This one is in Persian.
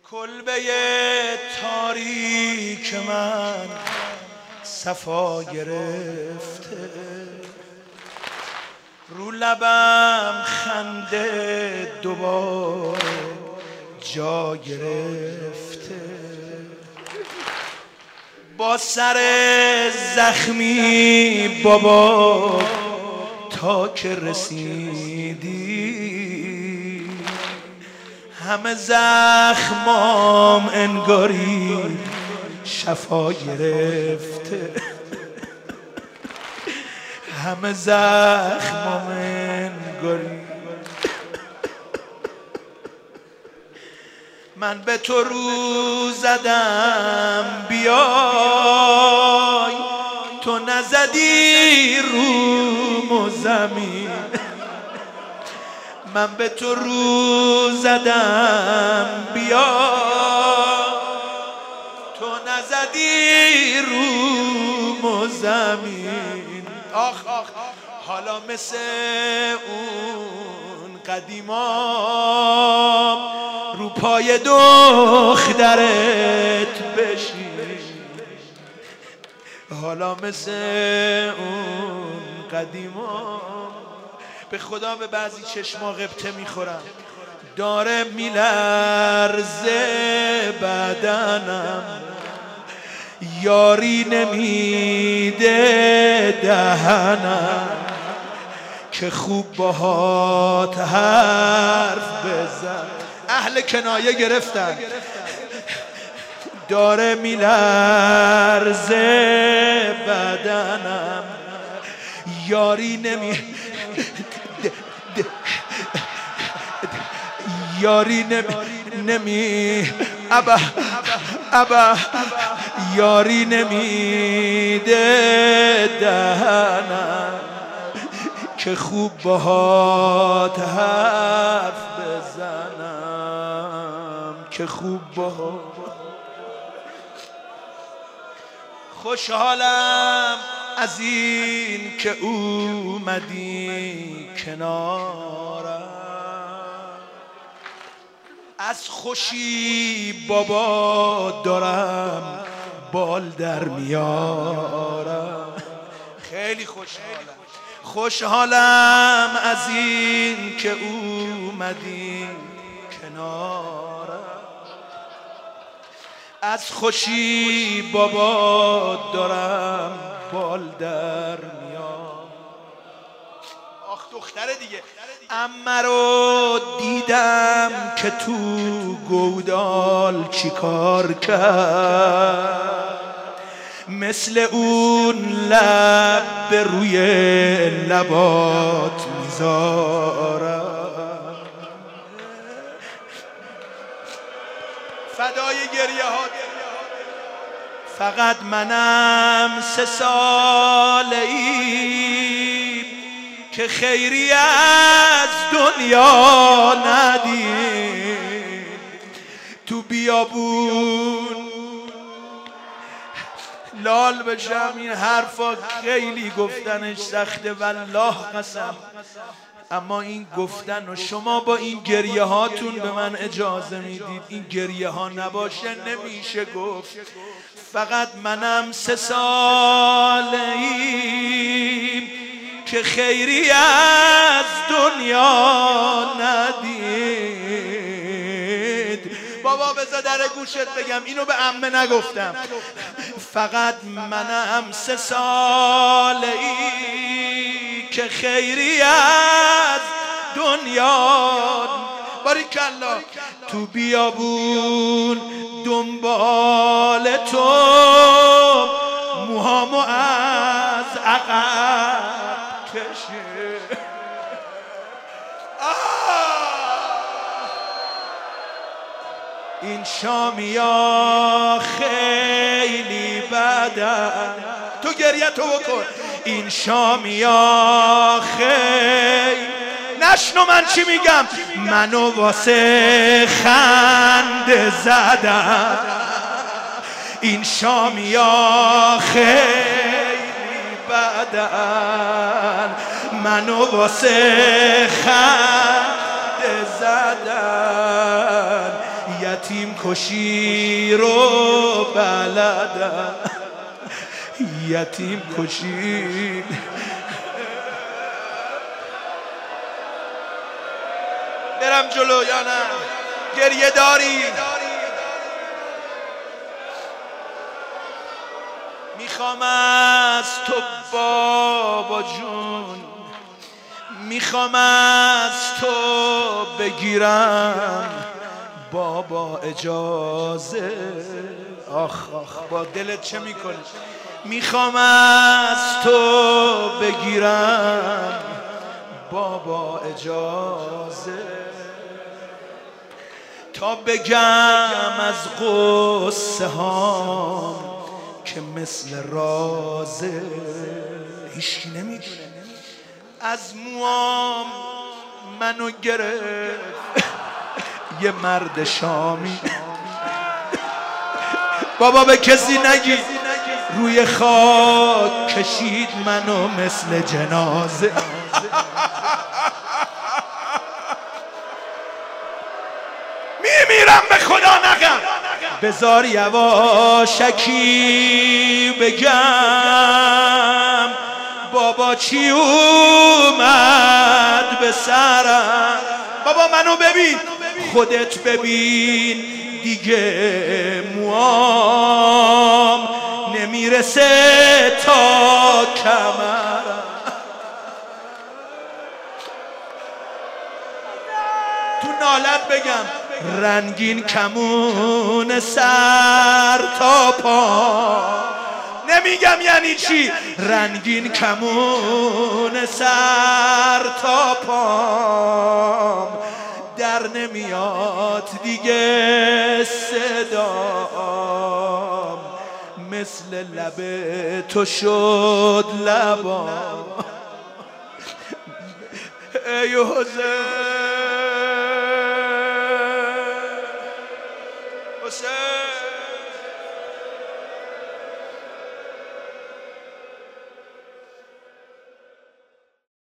کلبه تاریک من صفا گرفته، رو لبم خنده دوباره جا گرفته، با سر زخمی بابا تا که رسیدی همه زخمام انگاری شفا گرفته، همه زخمام انگاری. من به تو رو زدم بیای، تو نزدی روم و زمین. من به تو رو زدم بیای، تو نزدی روم و زمین. آخ آخ حالا مثل اون قدیما رو پای دخترت بشین، حالا مثل اون قدیما. به خدا به بعضی چشما غبطه میخورم، داره میلرزه بدنم، یاری نمیده دهنم که خوب باهات حرف بزن. اهل کنایه گرفتن. داره میلرزه بدنم، یاری یاری نمیده دهنم که خوب باهات حرف بزنم، که خوب باهات. خوشحالم از این که اومدی کنارم، از خوشی بابا دارم بال در میارم. خیلی خوشحالم، خوشحالم از این که اومدی کنارم، از خوشی بابا دارم بال در میارم. آخ دختره دیگه. عمه رو دیدم که تو گودال چیکار کرد، مثل اون لب به روی لبات میذارم، فدای گریه ها. فقط منم 3 ساله ای که خیری از دنیا ندید، تو بیابون لال بشم. این حرفا خیلی گفتنش سخته والله قسم، اما این گفتن و شما با این گریه هاتون به من اجازه میدید. این گریه ها نباشه نمیشه گفت. فقط منم 3 ساله ای که خیری از دنیا ندید. بابا بذار در گوشت بگم، اینو به عمه نگفتم. فقط منم 3 ساله ای که خیری از دنیا، باریکالله، تو بیابون دنبال تو موهامو از عقب کشه. این شامیا خیلی بدن، تو گریه تو بکن. این شامیا خیلی، نشنو من چی میگم، منو واسه خنده زدم. این شامیا خیلی بدن، منو واسه خنده زدن. یتیم کشی رو بلدم، یتیم کشی. برم جلو یا نه؟ گریه داری؟ میخوام از تو بابا جون، میخوام از تو بگیرم بابا اجازه. آخ آخ با دلت چه میکنی؟ میخوام از تو بگیرم بابا اجازه، تا بگم از غصه هام که مثل رازه. هیچکی نمیدونه. از موام منو گرفت یه مرد شامی. بابا به کسی نگی، روی خاک کشید منو مثل جنازه. میمیرم به خدا نگم، بذار یواشکی بگم بابا چی اومد به سرم. بابا منو ببین، خودت ببین دیگه، موام نمیرسه تا کمرم. تو نالت بگم رنگین کمون سر تا پا. نمیگم یعنی چی رنگین کمون سر تا پام، در نمیاد دیگه صدام، مثل لب تو شد لبام. ای حسین